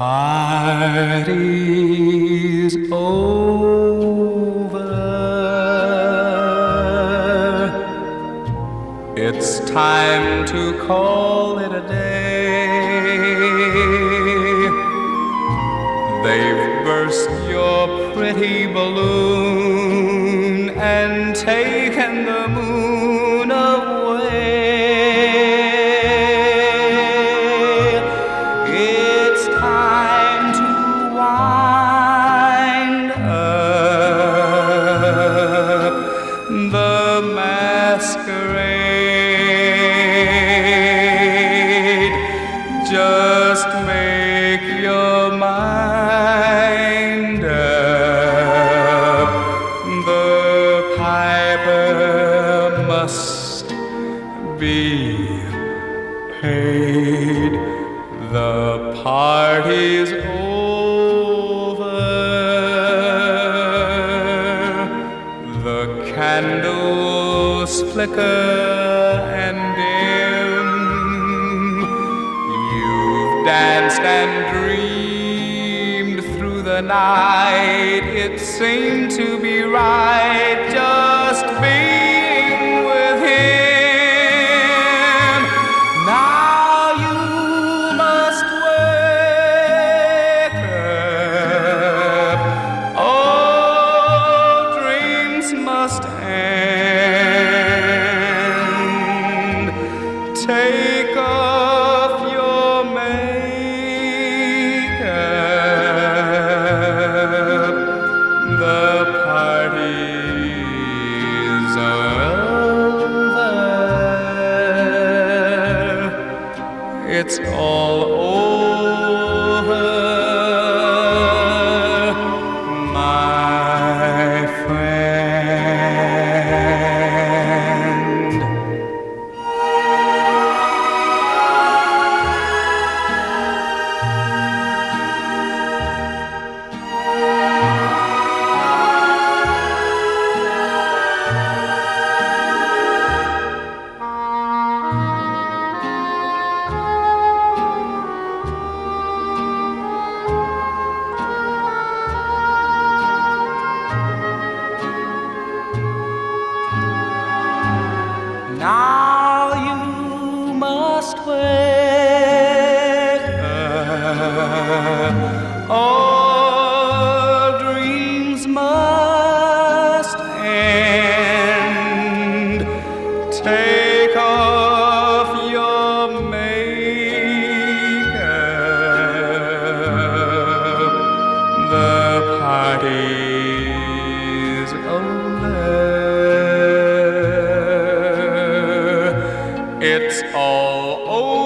party's over. It's time to call it a day. They've burst your pretty balloon and taken the moon away. It's time to wind up the masquerade. Just make your mind up. The piper must be paid. The party's over. The candles flicker and dim. You've danced and dreamed through the night. It seemed to be right just being with him. Now you must wake up. All dreams must end. Take off your makeup. The party's over. It's all over, my friend. Now you must wake up. All dreams must end. Take off your makeup. The party's over. It's all over.